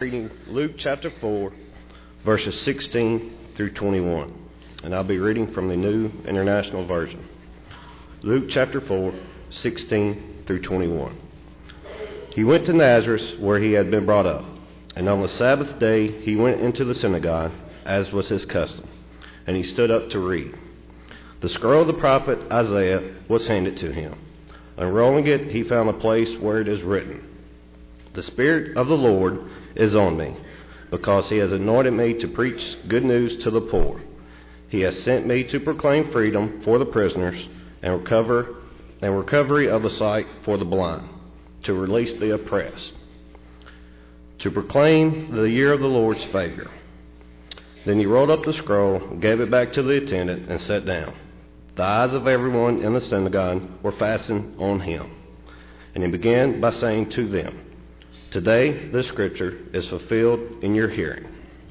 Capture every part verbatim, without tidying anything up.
Reading Luke chapter four, verses sixteen through twenty-one, and I'll be reading from the New International Version. Luke chapter four, sixteen through twenty-one. He went to Nazareth, where he had been brought up, and on the Sabbath day he went into the synagogue, as was his custom, and he stood up to read. The scroll of the prophet Isaiah was handed to him. Unrolling it, he found a place where it is written, "The Spirit of the Lord is on me, because he has anointed me to preach good news to the poor. He has sent me to proclaim freedom for the prisoners and recover and recovery of the sight for the blind, to release the oppressed, to proclaim the year of the Lord's favor." Then he rolled up the scroll, gave it back to the attendant, and sat down. The eyes of everyone in the synagogue were fastened on him, and he began by saying to them, "Today this scripture is fulfilled in your hearing."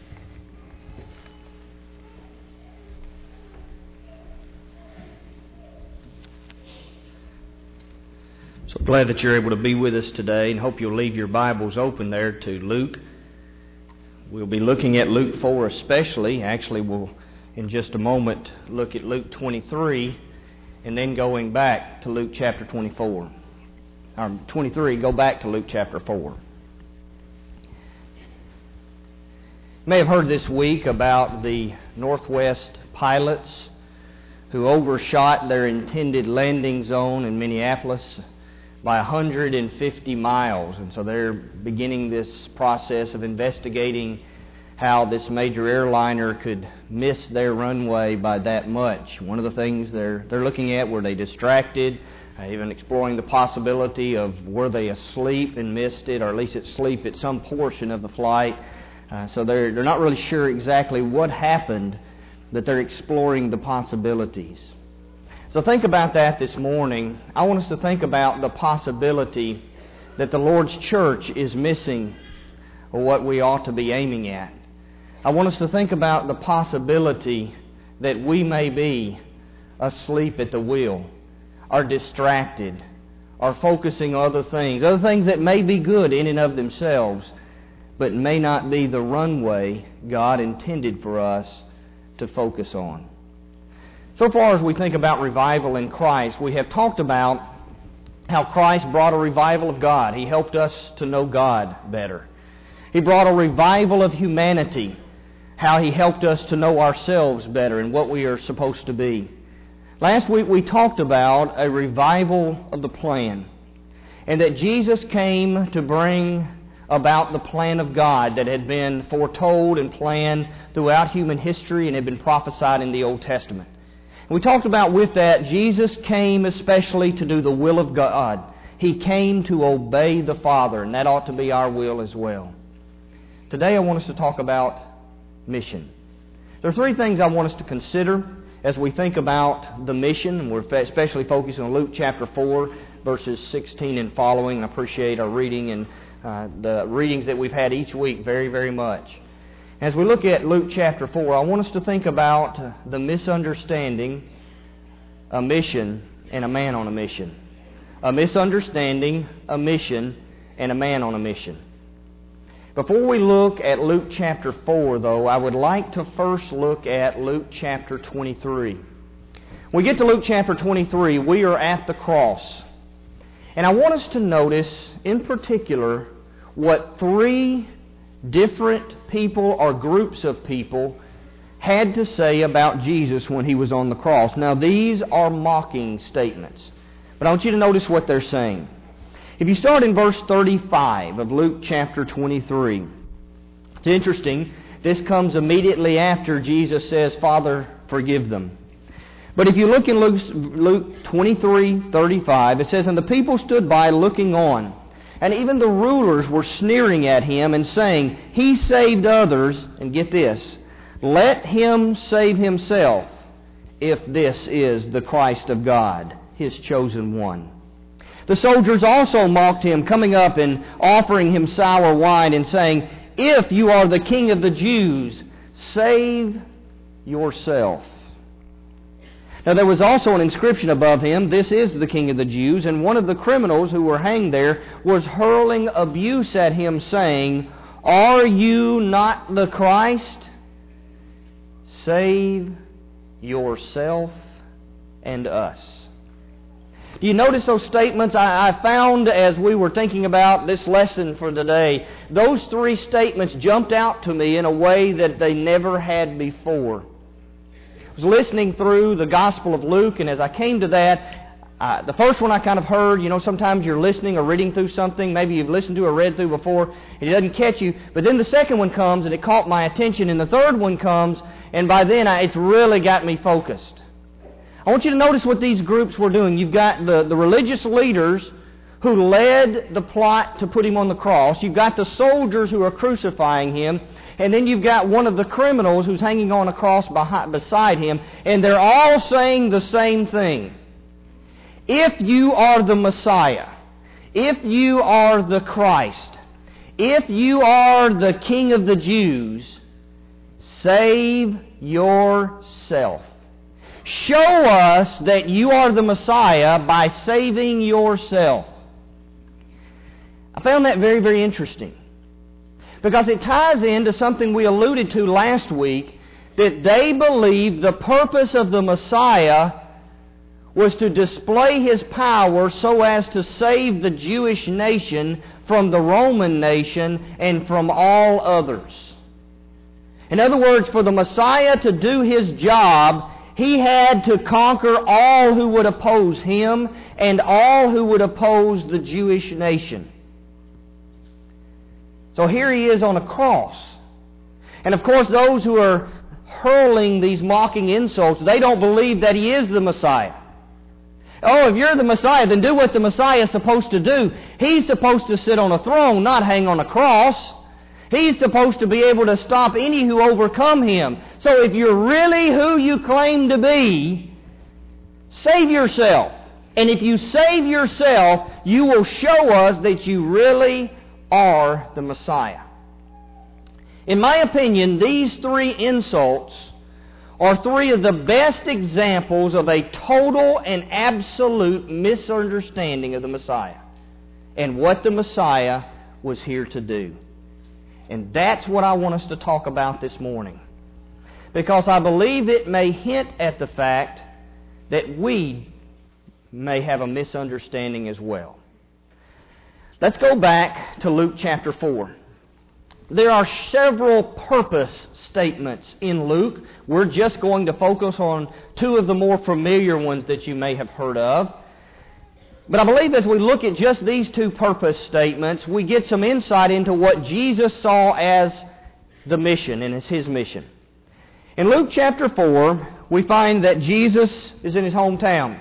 So glad that you're able to be with us today, and hope you'll leave your Bibles open there to Luke. We'll be looking at Luke four especially. Actually, we'll in just a moment look at Luke twenty-three, and then going back to Luke chapter twenty-four. Or twenty-three, go back to Luke chapter four. You may have heard this week about the Northwest pilots who overshot their intended landing zone in Minneapolis by one hundred fifty miles. And so they're beginning this process of investigating how this major airliner could miss their runway by that much. One of the things they're they're looking at, were they distracted? Uh, even exploring the possibility of, were they asleep and missed it, or at least asleep at some portion of the flight. Uh, so they're they're not really sure exactly what happened, but they're exploring the possibilities. So think about that this morning. I want us to think about the possibility that the Lord's church is missing, or what we ought to be aiming at. I want us to think about the possibility that we may be asleep at the wheel, or distracted, or focusing on other things, other things that may be good in and of themselves, but may not be the runway God intended for us to focus on. So far as we think about revival in Christ, we have talked about how Christ brought a revival of God. He helped us to know God better. He brought a revival of humanity, how He helped us to know ourselves better and what we are supposed to be. Last week we talked about a revival of the plan, and that Jesus came to bring about the plan of God that had been foretold and planned throughout human history and had been prophesied in the Old Testament. And we talked about with that, Jesus came especially to do the will of God. He came to obey the Father, and that ought to be our will as well. Today I want us to talk about mission. There are three things I want us to consider as we think about the mission, and we're especially focusing on Luke chapter four, verses sixteen and following. I appreciate our reading and uh, the readings that we've had each week very, very much. As we look at Luke chapter four, I want us to think about uh, the misunderstanding, a mission, and a man on a mission. A misunderstanding, a mission, and a man on a mission. Before we look at Luke chapter four, though, I would like to first look at Luke chapter twenty-three. When we get to Luke chapter twenty-three, we are at the cross. And I want us to notice, in particular, what three different people or groups of people had to say about Jesus when He was on the cross. Now, these are mocking statements, but I want you to notice what they're saying. If you start in verse thirty-five of Luke chapter twenty-three, it's interesting. This comes immediately after Jesus says, "Father, forgive them." But if you look in Luke, Luke twenty-three thirty-five, it says, "And the people stood by looking on, and even the rulers were sneering at Him and saying, 'He saved others,' and get this, 'let Him save Himself, if this is the Christ of God, His chosen one.' The soldiers also mocked Him, coming up and offering Him sour wine and saying, 'If you are the King of the Jews, save yourself.' Now there was also an inscription above Him, 'This is the King of the Jews.' And one of the criminals who were hanged there was hurling abuse at Him, saying, Are you not the Christ? Save yourself and us. Do you notice those statements? I, I found as we were thinking about this lesson for today, those three statements jumped out to me in a way that they never had before. I was listening through the Gospel of Luke, and as I came to that, uh, the first one I kind of heard, you know, sometimes you're listening or reading through something, maybe you've listened to or read through before, and it doesn't catch you, but then the second one comes, and it caught my attention, and the third one comes, and by then I, it's really got me focused. I want you to notice what these groups were doing. You've got the, the religious leaders who led the plot to put Him on the cross. You've got the soldiers who are crucifying Him. And then you've got one of the criminals who's hanging on a cross behind, beside Him. And they're all saying the same thing. If you are the Messiah, if you are the Christ, if you are the King of the Jews, save yourself. Show us that you are the Messiah by saving yourself. I found that very, very interesting, because it ties into something we alluded to last week, that they believed the purpose of the Messiah was to display His power so as to save the Jewish nation from the Roman nation and from all others. In other words, for the Messiah to do His job, He had to conquer all who would oppose Him and all who would oppose the Jewish nation. So here He is on a cross. And of course, those who are hurling these mocking insults, they don't believe that He is the Messiah. Oh, if you're the Messiah, then do what the Messiah is supposed to do. He's supposed to sit on a throne, not hang on a cross. He's supposed to be able to stop any who overcome Him. So if you're really who you claim to be, save yourself. And if you save yourself, you will show us that you really are the Messiah. In my opinion, these three insults are three of the best examples of a total and absolute misunderstanding of the Messiah and what the Messiah was here to do. And that's what I want us to talk about this morning, because I believe it may hint at the fact that we may have a misunderstanding as well. Let's go back to Luke chapter four. There are several purpose statements in Luke. We're just going to focus on two of the more familiar ones that you may have heard of. But I believe as we look at just these two purpose statements, we get some insight into what Jesus saw as the mission and as His mission. In Luke chapter four, we find that Jesus is in His hometown.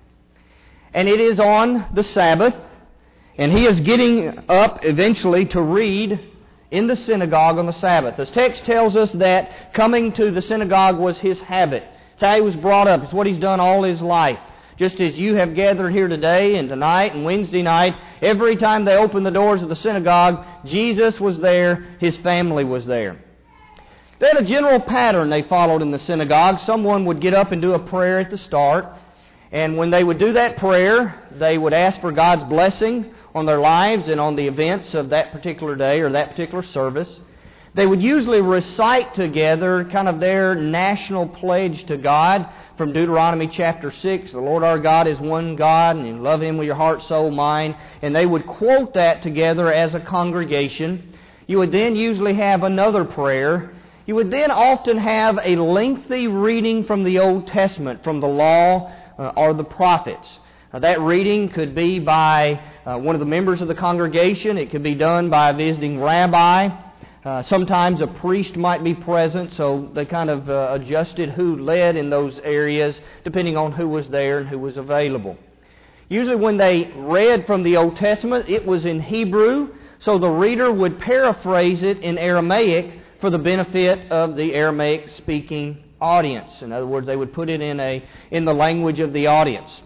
And it is on the Sabbath, and He is getting up eventually to read in the synagogue on the Sabbath. The text tells us that coming to the synagogue was His habit. It's how He was brought up. It's what He's done all His life. Just as you have gathered here today and tonight and Wednesday night, every time they opened the doors of the synagogue, Jesus was there, His family was there. They had a general pattern they followed in the synagogue. Someone would get up and do a prayer at the start, and when they would do that prayer, they would ask for God's blessing on their lives and on the events of that particular day or that particular service. They would usually recite together kind of their national pledge to God from Deuteronomy chapter six. The Lord our God is one God, and you love Him with your heart, soul, mind. And they would quote that together as a congregation. You would then usually have another prayer. You would then often have a lengthy reading from the Old Testament, from the law uh, or the prophets. Uh, that reading could be by uh, one of the members of the congregation. It could be done by a visiting rabbi. Uh, sometimes a priest might be present, so they kind of uh, adjusted who led in those areas depending on who was there and who was available. Usually when they read from the Old Testament, it was in Hebrew, so the reader would paraphrase it in Aramaic for the benefit of the Aramaic-speaking audience. In other words, they would put it in a in the language of the audience.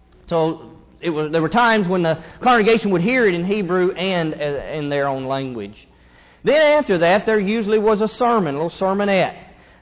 So it was, there were times when the congregation would hear it in Hebrew and uh, in their own language. Then after that, there usually was a sermon, a little sermonette.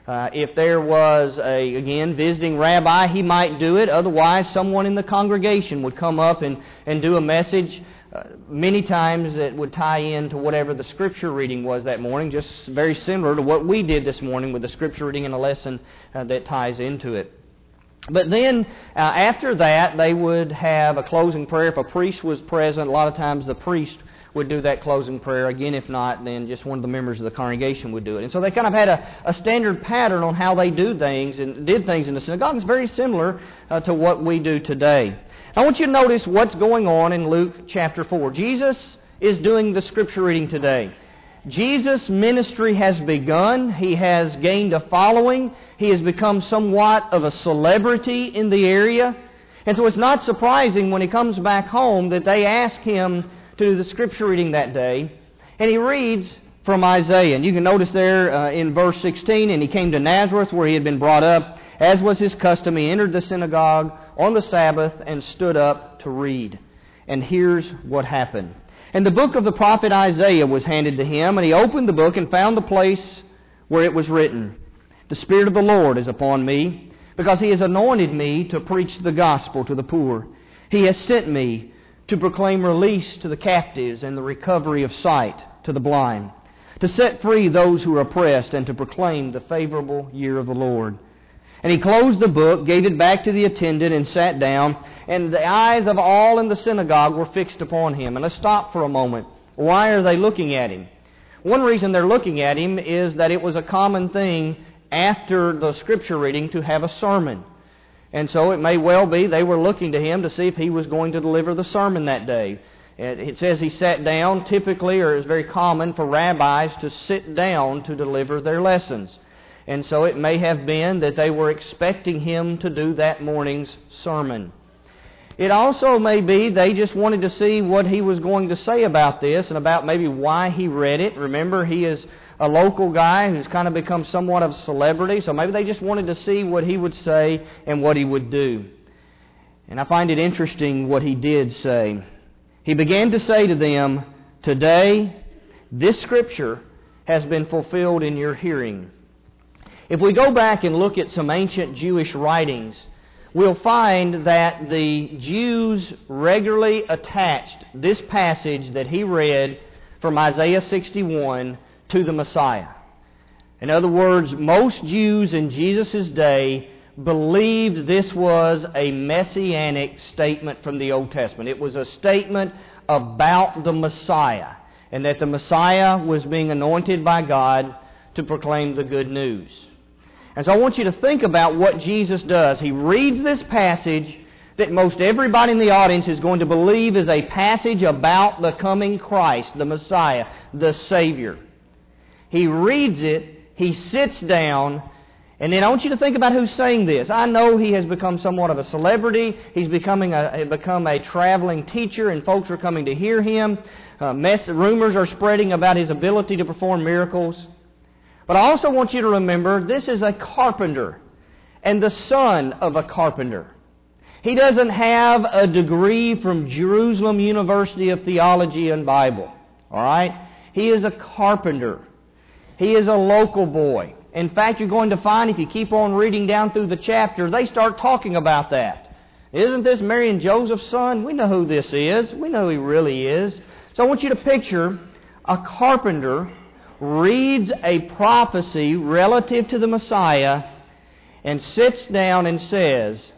Uh, if there was a, again, visiting rabbi, he might do it. Otherwise, someone in the congregation would come up and, and do a message. Uh, many times it would tie into whatever the Scripture reading was that morning, just very similar to what we did this morning with the Scripture reading and a lesson uh, that ties into it. But then, uh, after that, they would have a closing prayer. If a priest was present, a lot of times the priest would do that closing prayer. Again, if not, then just one of the members of the congregation would do it. And so they kind of had a, a standard pattern on how they do things and did things in the synagogue. It's very similar uh, to what we do today. I want you to notice what's going on in Luke chapter four. Jesus is doing the Scripture reading today. Jesus' ministry has begun. He has gained a following. He has become somewhat of a celebrity in the area. And so it's not surprising when he comes back home that they ask him to do the Scripture reading that day. And he reads from Isaiah. And you can notice there uh, in verse sixteen, and he came to Nazareth where he had been brought up. As was his custom, he entered the synagogue on the Sabbath and stood up to read. And here's what happened. And the book of the prophet Isaiah was handed to him, and he opened the book and found the place where it was written, "The Spirit of the Lord is upon me, because He has anointed me to preach the gospel to the poor. He has sent me to proclaim release to the captives and the recovery of sight to the blind, to set free those who are oppressed, and to proclaim the favorable year of the Lord." And he closed the book, gave it back to the attendant, and sat down. And the eyes of all in the synagogue were fixed upon him. And let's stop for a moment. Why are they looking at him? One reason they're looking at him is that it was a common thing after the Scripture reading to have a sermon. And so it may well be they were looking to him to see if he was going to deliver the sermon that day. It says he sat down, typically, or it's very common for rabbis to sit down to deliver their lessons. And so it may have been that they were expecting him to do that morning's sermon. It also may be they just wanted to see what he was going to say about this and about maybe why he read it. Remember, he is a local guy who's kind of become somewhat of a celebrity, so maybe they just wanted to see what he would say and what he would do. And I find it interesting what he did say. He began to say to them, "Today, this Scripture has been fulfilled in your hearing." If we go back and look at some ancient Jewish writings, we'll find that the Jews regularly attached this passage that he read from Isaiah sixty-one to the Messiah. In other words, most Jews in Jesus' day believed this was a messianic statement from the Old Testament. It was a statement about the Messiah, and that the Messiah was being anointed by God to proclaim the good news. And so I want you to think about what Jesus does. He reads this passage that most everybody in the audience is going to believe is a passage about the coming Christ, the Messiah, the Savior. He reads it, he sits down, and then I want you to think about who's saying this. I know he has become somewhat of a celebrity. He's becoming a, become a traveling teacher, and folks are coming to hear him. Uh, mess, rumors are spreading about his ability to perform miracles. But I also want you to remember, this is a carpenter and the son of a carpenter. He doesn't have a degree from Jerusalem University of Theology and Bible. All right? He is a carpenter. He is a local boy. In fact, you're going to find, if you keep on reading down through the chapter, they start talking about that. Isn't this Mary and Joseph's son? We know who this is. We know who he really is. So I want you to picture a carpenter reads a prophecy relative to the Messiah and sits down and says,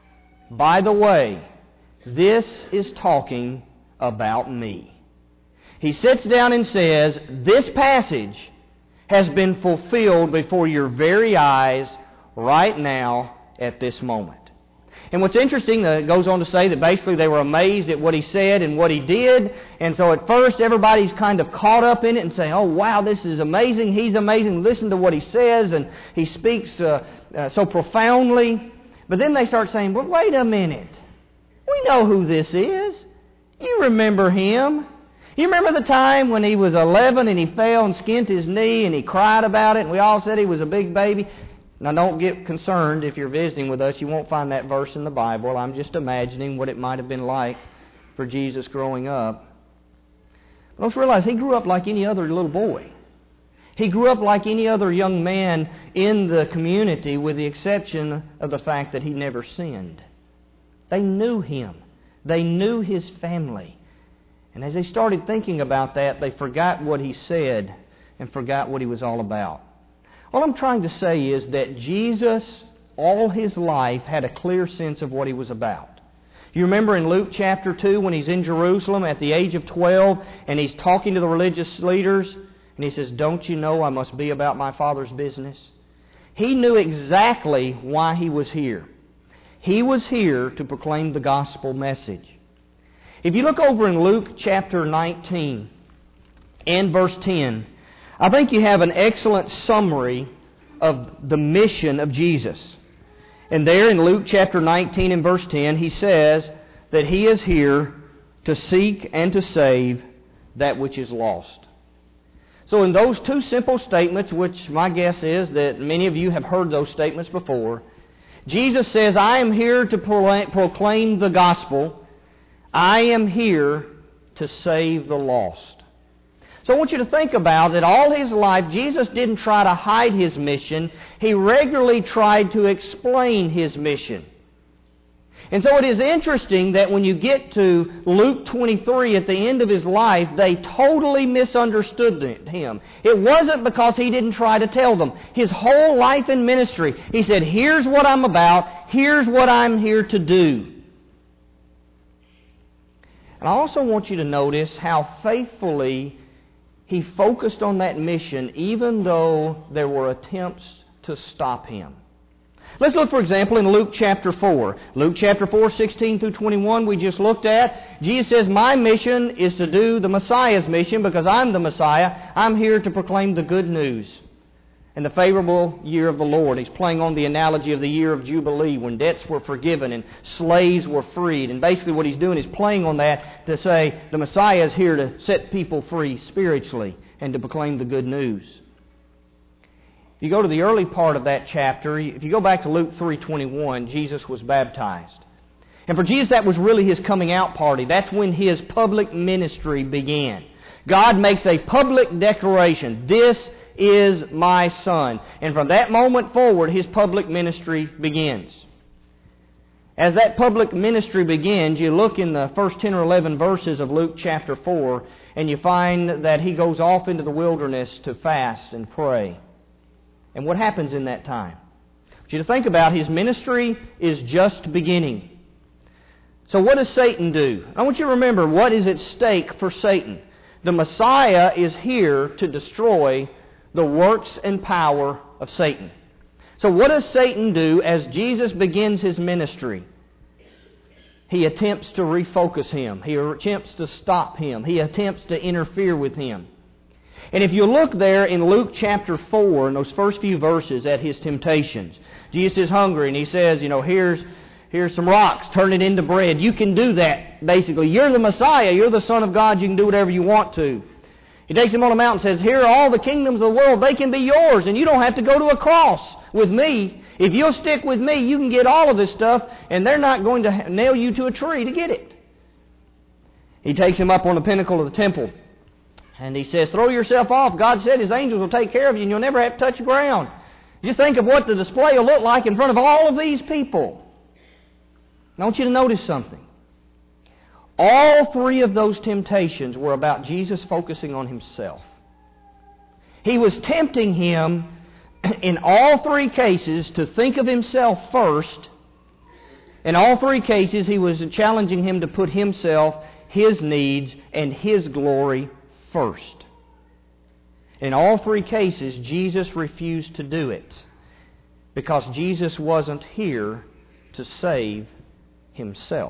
"By the way, this is talking about me." He sits down and says, "This passage has been fulfilled before your very eyes right now at this moment." And what's interesting, uh, it goes on to say that basically they were amazed at what he said and what he did. And so at first everybody's kind of caught up in it and saying, "Oh wow, this is amazing, he's amazing, listen to what he says, and he speaks uh, uh, so profoundly." But then they start saying, "But wait a minute, we know who this is. You remember him. You remember the time when he was eleven and he fell and skinned his knee and he cried about it and we all said he was a big baby?" Now don't get concerned if you're visiting with us. You won't find that verse in the Bible. I'm just imagining what it might have been like for Jesus growing up. But let's realize he grew up like any other little boy. He grew up like any other young man in the community, with the exception of the fact that he never sinned. They knew him. They knew his family. And as they started thinking about that, they forgot what he said and forgot what he was all about. All I'm trying to say is that Jesus, all his life, had a clear sense of what he was about. You remember in Luke chapter two when he's in Jerusalem at the age of twelve and he's talking to the religious leaders and he says, "Don't you know I must be about my Father's business?" He knew exactly why he was here. He was here to proclaim the gospel message. If you look over in Luke chapter nineteen and verse ten, I think you have an excellent summary of the mission of Jesus. And there in Luke chapter nineteen and verse ten, he says that he is here to seek and to save that which is lost. So in those two simple statements, which my guess is that many of you have heard those statements before, Jesus says, I am here to proclaim the gospel. I am here to save the lost. So I want you to think about that all his life, Jesus didn't try to hide his mission. He regularly tried to explain his mission. And so it is interesting that when you get to Luke twenty-three at the end of his life, they totally misunderstood him. It wasn't because he didn't try to tell them. His whole life in ministry, he said, here's what I'm about, here's what I'm here to do. And I also want you to notice how faithfully he focused on that mission, even though there were attempts to stop him. Let's look, for example, in Luke chapter four. Luke chapter four, sixteen through twenty-one, we just looked at. Jesus says, my mission is to do the Messiah's mission because I'm the Messiah. I'm here to proclaim the good news and the favorable year of the Lord. He's playing on the analogy of the year of Jubilee when debts were forgiven and slaves were freed. And basically what he's doing is playing on that to say the Messiah is here to set people free spiritually and to proclaim the good news. If you go to the early part of that chapter, if you go back to Luke three twenty-one, Jesus was baptized. And for Jesus, that was really his coming out party. That's when his public ministry began. God makes a public declaration. This is my Son. And from that moment forward, his public ministry begins. As that public ministry begins, you look in the first ten or eleven verses of Luke chapter four, and you find that he goes off into the wilderness to fast and pray. And what happens in that time? I want you to think about his ministry is just beginning. So what does Satan do? I want you to remember what is at stake for Satan. The Messiah is here to destroy the works and power of Satan. So what does Satan do as Jesus begins his ministry? He attempts to refocus him. He attempts to stop him. He attempts to interfere with him. And if you look there in Luke chapter four, in those first few verses at his temptations, Jesus is hungry and he says, you know, here's, here's some rocks, turn it into bread. You can do that, basically. You're the Messiah. You're the Son of God. You can do whatever you want to. He takes him on a mountain and says, here are all the kingdoms of the world. They can be yours, and you don't have to go to a cross with me. If you'll stick with me, you can get all of this stuff, and they're not going to nail you to a tree to get it. He takes him up on the pinnacle of the temple, and he says, throw yourself off. God said his angels will take care of you, and you'll never have to touch the ground. Just think of what the display will look like in front of all of these people. And I want you to notice something. All three of those temptations were about Jesus focusing on himself. He was tempting him in all three cases to think of himself first. In all three cases, he was challenging him to put himself, his needs, and his glory first. In all three cases, Jesus refused to do it because Jesus wasn't here to save himself.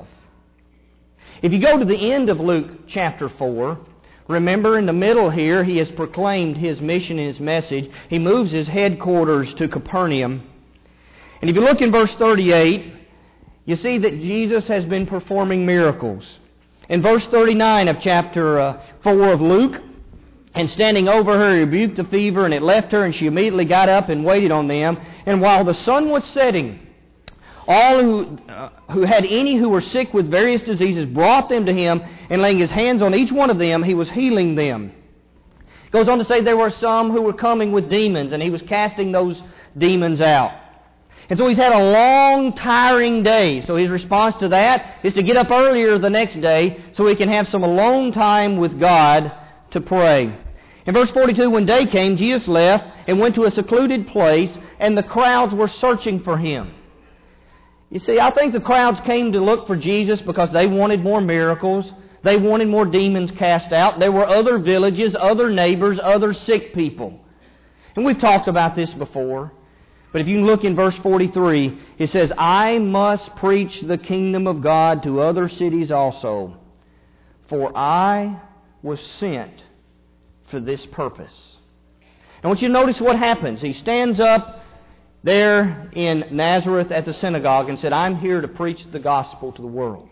If you go to the end of Luke chapter four, remember in the middle here, he has proclaimed his mission and his message. He moves his headquarters to Capernaum. And if you look in verse thirty-eight, you see that Jesus has been performing miracles. In verse thirty-nine of chapter uh, four of Luke, and standing over her, he rebuked the fever, and it left her, and she immediately got up and waited on them. And while the sun was setting, all who, uh, who had any who were sick with various diseases brought them to him, and laying his hands on each one of them, he was healing them. It goes on to say there were some who were coming with demons, and He was casting those demons out. And so He's had a long, tiring day. So His response to that is to get up earlier the next day so He can have some alone time with God to pray. In verse forty-two, when day came, Jesus left and went to a secluded place, and the crowds were searching for Him. You see, I think the crowds came to look for Jesus because they wanted more miracles. They wanted more demons cast out. There were other villages, other neighbors, other sick people. And we've talked about this before. But if you can look in verse forty-three, it says, I must preach the kingdom of God to other cities also, for I was sent for this purpose. I want you to notice what happens. He stands up there in Nazareth at the synagogue and said, I'm here to preach the gospel to the world.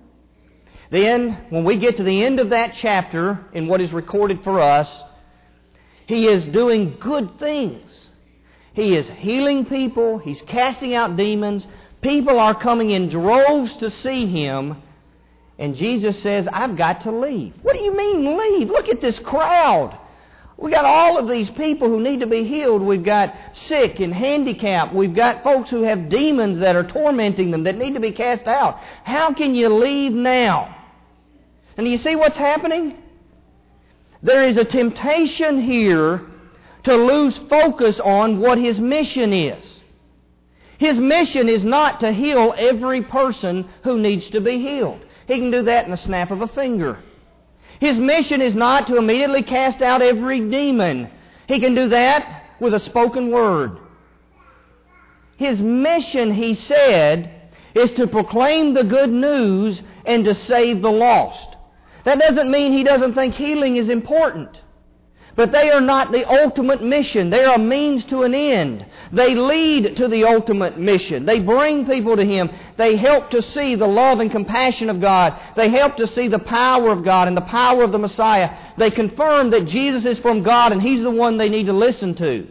Then, when we get to the end of that chapter, in what is recorded for us, He is doing good things. He is healing people. He's casting out demons. People are coming in droves to see Him. And Jesus says, I've got to leave. What do you mean leave? Look at this crowd. We've got all of these people who need to be healed. We've got sick and handicapped. We've got folks who have demons that are tormenting them that need to be cast out. How can you leave now? And do you see what's happening? There is a temptation here to lose focus on what His mission is. His mission is not to heal every person who needs to be healed. He can do that in the snap of a finger. His mission is not to immediately cast out every demon. He can do that with a spoken word. His mission, He said, is to proclaim the good news and to save the lost. That doesn't mean He doesn't think healing is important. But they are not the ultimate mission. They are a means to an end. They lead to the ultimate mission. They bring people to Him. They help to see the love and compassion of God. They help to see the power of God and the power of the Messiah. They confirm that Jesus is from God and He's the one they need to listen to.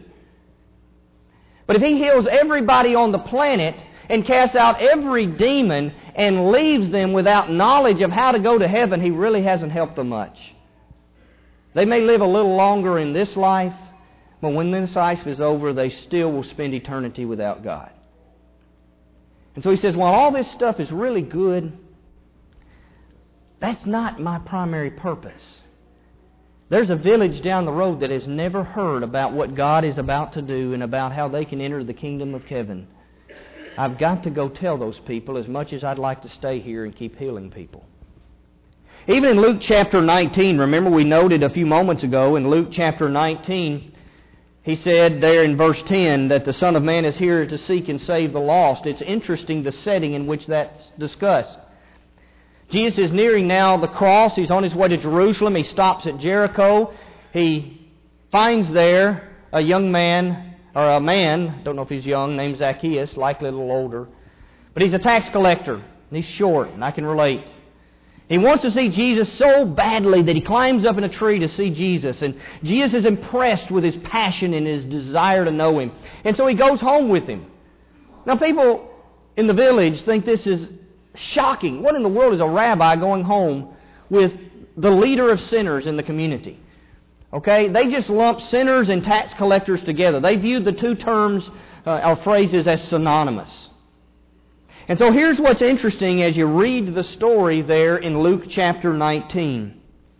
But if He heals everybody on the planet and casts out every demon and leaves them without knowledge of how to go to heaven, He really hasn't helped them much. They may live a little longer in this life, but when this life is over, they still will spend eternity without God. And so He says, while all this stuff is really good, that's not my primary purpose. There's a village down the road that has never heard about what God is about to do and about how they can enter the kingdom of heaven. I've got to go tell those people as much as I'd like to stay here and keep healing people. Even in Luke chapter nineteen, remember we noted a few moments ago in Luke chapter nineteen, He said there in verse ten that the Son of Man is here to seek and save the lost. It's interesting the setting in which that's discussed. Jesus is nearing now the cross. He's on His way to Jerusalem. He stops at Jericho. He finds there a young man, or a man, don't know if he's young, named Zacchaeus, likely a little older. But he's a tax collector, and he's short, and I can relate. He wants to see Jesus so badly that he climbs up in a tree to see Jesus. And Jesus is impressed with his passion and his desire to know Him. And so he goes home with Him. Now people in the village think this is shocking. What in the world is a rabbi going home with the leader of sinners in the community? Okay? They just lump sinners and tax collectors together. They viewed the two terms uh, or phrases as synonymous. And so here's what's interesting as you read the story there in Luke chapter nineteen.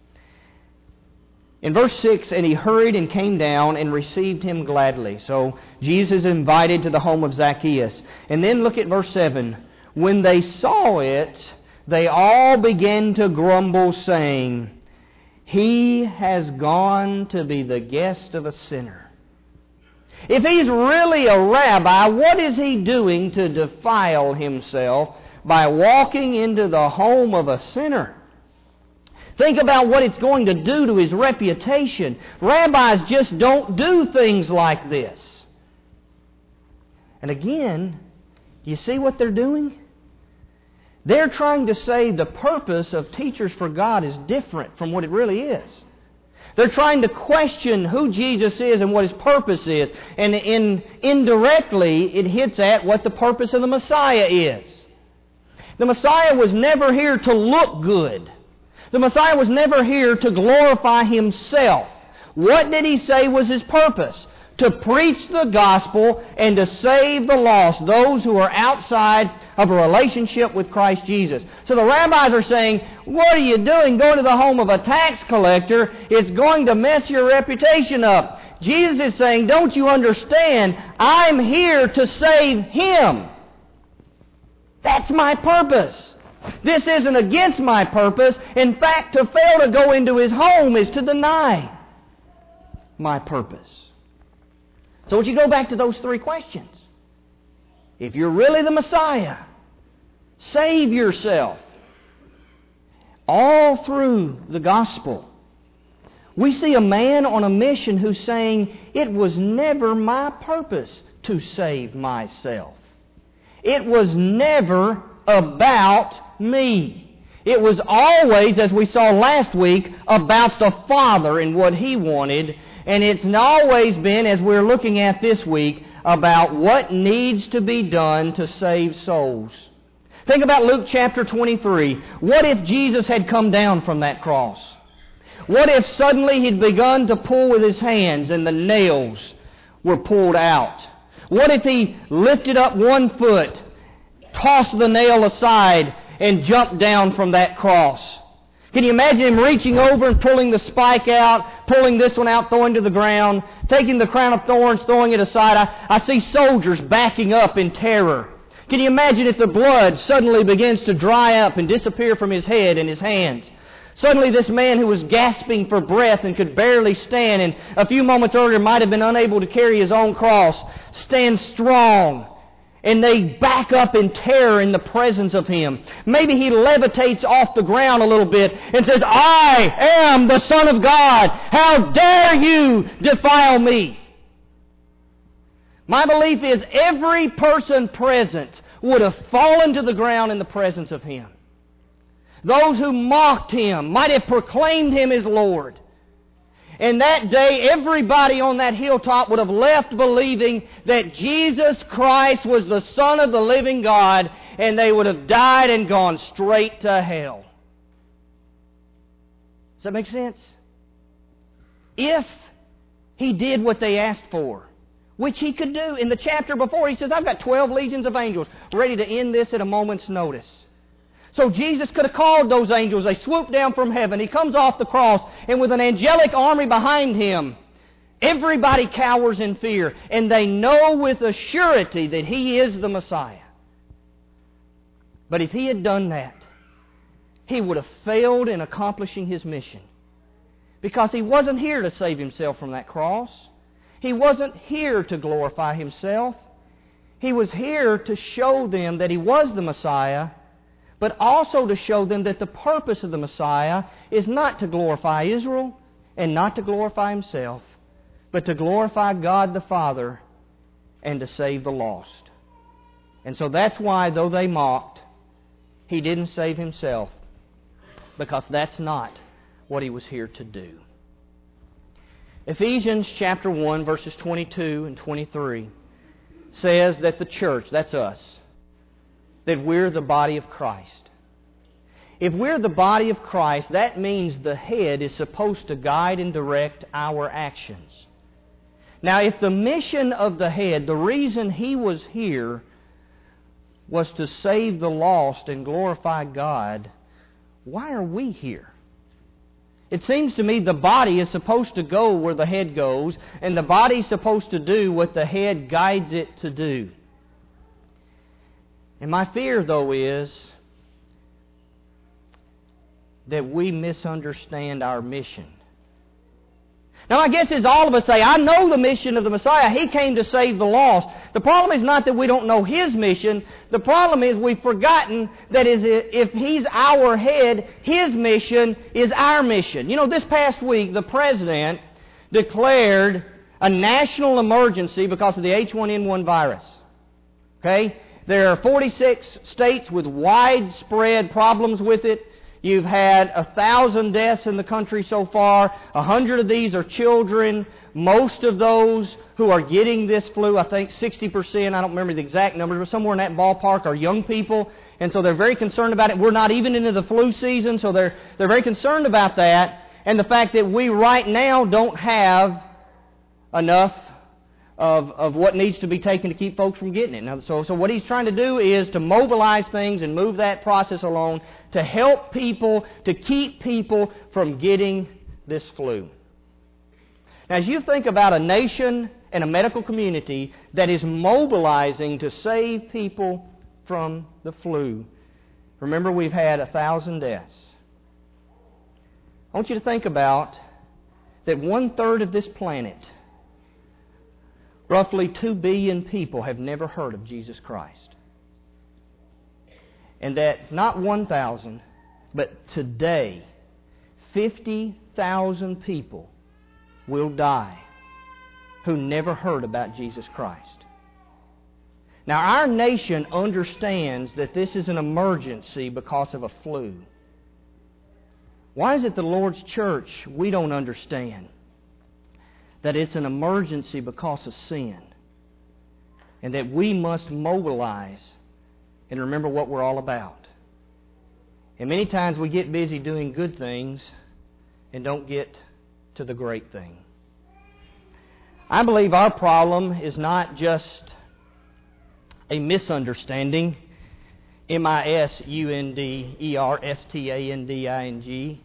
In verse six, and he hurried and came down and received him gladly. So Jesus is invited to the home of Zacchaeus. And then look at verse seven. When they saw it, they all began to grumble, saying, He has gone to be the guest of a sinner. If He's really a rabbi, what is He doing to defile Himself by walking into the home of a sinner? Think about what it's going to do to His reputation. Rabbis just don't do things like this. And again, do you see what they're doing? They're trying to say the purpose of teachers for God is different from what it really is. They're trying to question who Jesus is and what His purpose is. And in, indirectly, it hits at what the purpose of the Messiah is. The Messiah was never here to look good. The Messiah was never here to glorify Himself. What did He say was His purpose? To preach the gospel and to save the lost, those who are outside of a relationship with Christ Jesus. So the rabbis are saying, what are you doing going to the home of a tax collector? It's going to mess your reputation up. Jesus is saying, don't you understand? I'm here to save him. That's my purpose. This isn't against my purpose. In fact, to fail to go into his home is to deny my purpose. So would you go back to those three questions? If you're really the Messiah, save yourself. All through the gospel, we see a man on a mission who's saying, it was never my purpose to save myself. It was never about me. It was always, as we saw last week, about the Father and what He wanted. And it's always been, as we're looking at this week, about what needs to be done to save souls. Think about Luke chapter twenty-three. What if Jesus had come down from that cross? What if suddenly He'd begun to pull with His hands and the nails were pulled out? What if He lifted up one foot, tossed the nail aside, and jumped down from that cross? Can you imagine Him reaching over and pulling the spike out, pulling this one out, throwing to the ground, taking the crown of thorns, throwing it aside? I, I see soldiers backing up in terror. Can you imagine if the blood suddenly begins to dry up and disappear from His head and His hands? Suddenly this man who was gasping for breath and could barely stand, and a few moments earlier might have been unable to carry his own cross, stands strong. And they back up in terror in the presence of Him. Maybe He levitates off the ground a little bit and says, I am the Son of God. How dare you defile me? My belief is every person present would have fallen to the ground in the presence of Him. Those who mocked Him might have proclaimed Him as Lord. And that day, everybody on that hilltop would have left believing that Jesus Christ was the Son of the living God, and they would have died and gone straight to hell. Does that make sense? If He did what they asked for, which He could do. In the chapter before, He says, I've got twelve legions of angels ready to end this at a moment's notice. So Jesus could have called those angels. They swoop down from heaven. He comes off the cross, and with an angelic army behind Him, everybody cowers in fear, and they know with a surety that He is the Messiah. But if He had done that, He would have failed in accomplishing His mission. Because He wasn't here to save Himself from that cross. He wasn't here to glorify Himself. He was here to show them that He was the Messiah, but also to show them that the purpose of the Messiah is not to glorify Israel and not to glorify Himself, but to glorify God the Father and to save the lost. And so that's why, though they mocked, He didn't save Himself, because that's not what He was here to do. Ephesians chapter one, verses twenty-two and twenty-three says that the church, that's us, that we're the body of Christ. If we're the body of Christ, that means the head is supposed to guide and direct our actions. Now, if the mission of the head, the reason he was here, was to save the lost and glorify God, why are we here? It seems to me the body is supposed to go where the head goes, and the body is supposed to do what the head guides it to do. And my fear, though, is that we misunderstand our mission. Now, I guess as all of us say, I know the mission of the Messiah. He came to save the lost. The problem is not that we don't know His mission. The problem is we've forgotten that if He's our head, His mission is our mission. You know, this past week, the President declared a national emergency because of the H one N one virus. Okay? There are forty-six states with widespread problems with it. You've had a thousand deaths in the country so far. A hundred of these are children. Most of those who are getting this flu, I think sixty percent, I don't remember the exact numbers, but somewhere in that ballpark are young people. And so they're very concerned about it. We're not even into the flu season, so they're, they're very concerned about that. and the fact that we right now don't have enough of, of what needs to be taken to keep folks from getting it. Now, so, so what he's trying to do is to mobilize things and move that process along to help people, to keep people from getting this flu. Now, as you think about a nation and a medical community that is mobilizing to save people from the flu, remember we've had a thousand deaths. I want you to think about that one-third of this planet, roughly two billion people, have never heard of Jesus Christ. And that not one thousand, but today, fifty thousand people will die who never heard about Jesus Christ. Now, our nation understands that this is an emergency because of a flu. Why is it the Lord's church, we don't understand that it's an emergency because of sin, and that we must mobilize and remember what we're all about? And many times we get busy doing good things and don't get to the great thing. I believe our problem is not just a misunderstanding, M I S U N D E R S T A N D I N G.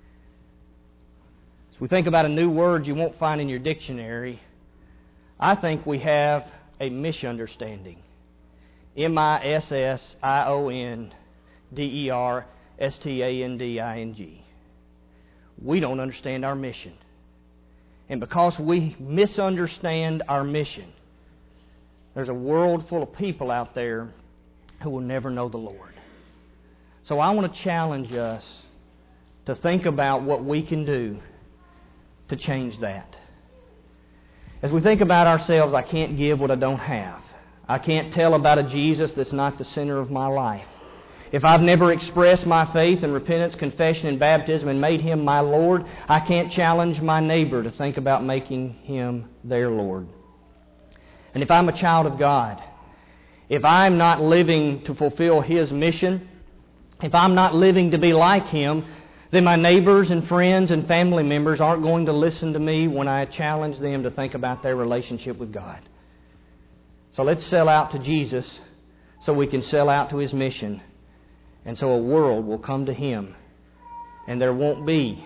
As we think about a new word you won't find in your dictionary, I think we have a misunderstanding. M I S S I O N D E R S T A N D I N G. We don't understand our mission. And because we misunderstand our mission, there's a world full of people out there who will never know the Lord. So I want to challenge us to think about what we can do to change that. As we think about ourselves, I can't give what I don't have. I can't tell about a Jesus that's not the center of my life. If I've never expressed my faith in repentance, confession, and baptism and made Him my Lord, I can't challenge my neighbor to think about making Him their Lord. And if I'm a child of God, if I'm not living to fulfill His mission, if I'm not living to be like Him, then my neighbors and friends and family members aren't going to listen to me when I challenge them to think about their relationship with God. So let's sell out to Jesus so we can sell out to His mission. And so a world will come to Him, and there won't be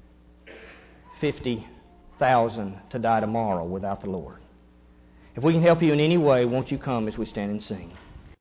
fifty thousand to die tomorrow without the Lord. If we can help you in any way, won't you come as we stand and sing?